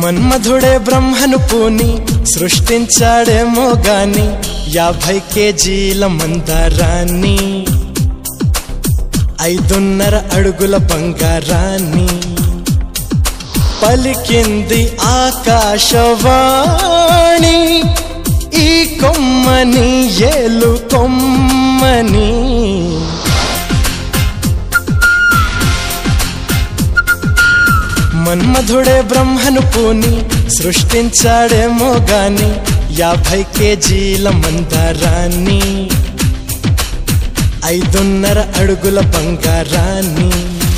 మన్మధుడే బ్రహ్మను పూని సృష్టించాడేమో గాని 50 కేజీల మందారాన్ని 5.5 అడుగుల బంగారాన్ని పలికింది ఆకాశవాణి ఈ కొమ్మని ఏలు కొమ్మని మన్మధుడే బ్రహ్మను పూని సృష్టించాడేమో గాని 50 కేజీల మందారాన్ని 5.5 అడుగుల బంగారాన్ని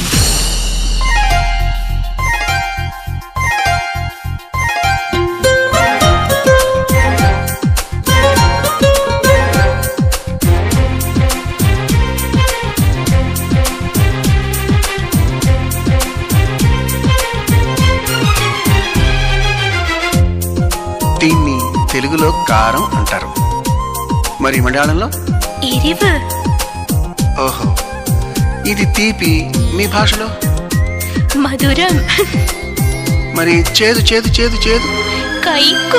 దీన్ని తెలుగులో కారం అంటారు, మరి మలయాళంలో ఎరివు. ఓహో, ఇది తీపి మీ భాషలో మధురం. మరి చేదు చేదు చేదు చేదు కైకు.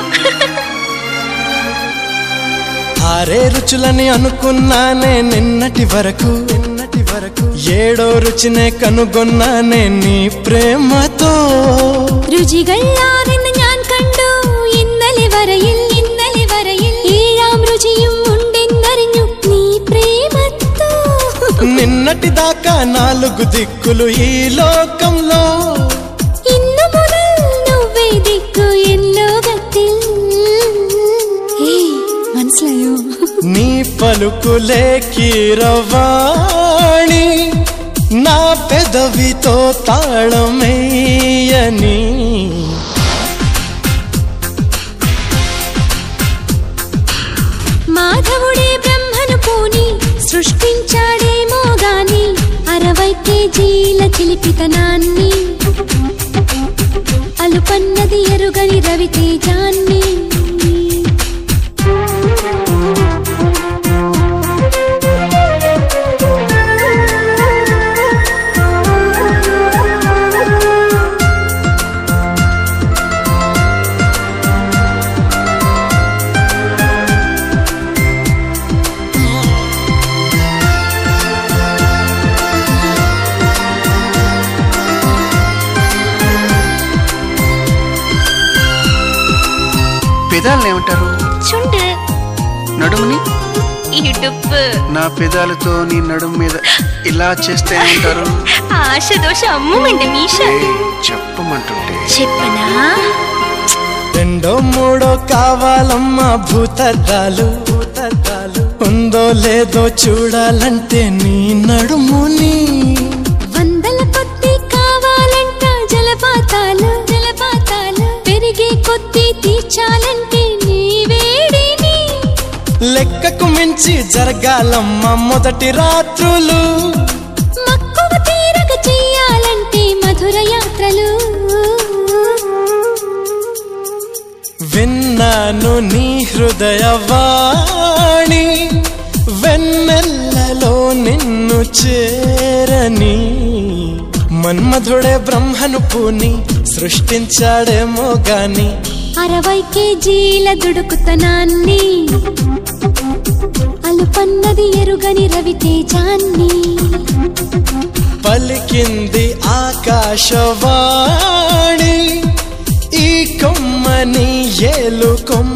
6 రుచులని అనుకున్నానే నిన్నటి వరకు 7వ రుచినే కనుగొన్నానే నీ ప్రేమతో രുചികളാ നിന്നെ ഞാൻ കണ്ടു ഇന്നലെ വരയിൽ 7ാം രുചിയും ഉണ്ടെന്നറിഞ്ഞു നീ പ്രേമത്തോ. నిన్నటి దాకా 4 దిక్కులు ఈ లోకంలో ഇന്നു മുതൽ నువ్వే దిక్కు ఎన్ లోകത്തിൽ. മനസ്സിലായോ? నీ పలుకులే కీరవాణి నా పెదవితో తాళమేయని మాధవుడే బ్రహ్మను పూని సృష్టించాడేమో గాని 60 కేజీల చిలిపితనాన్ని అలుపన్నది ఎరుగని రవితేజాన్ని. పెదాలను ఏమంటారు? చుండు. నడుముని? ఇడుపు. నా పెదాలతో నీ నడుము మీద ఇలా చేస్తే ఏమంటారు? ఆశ దోష అమ్ముమండి మీష. చెప్పమంటుంటే చెప్పనా? 2, 3 కావాలమ్మా భూతద్దాలు ఉందో లేదో చూడాలంటే నీ నడుముని. 100ల కొద్ది కావాలంట జలపాతాలు పెరిగే కొద్ది తీర్చాలంటే నీ వేడిని. లెక్కకు మించి జరగాలమ్మా మొదటి రాత్రులు మక్కువ తీరక చెయ్యాలంటే మధుర యాత్రలు. విన్నాను నీ హృదయవాణి వెన్నెల్లలో నిన్ను చేరని మన్మధుడే బ్రహ్మను పూని సృష్టించాడేమో గాని 60 కేజీల దుడుకుతనాన్ని అలుపన్నది ఎరుగని రవితేజాన్ని పలికింది ఆకాశవాణి ఈ కొమ్మని ఏలు కొమ్మ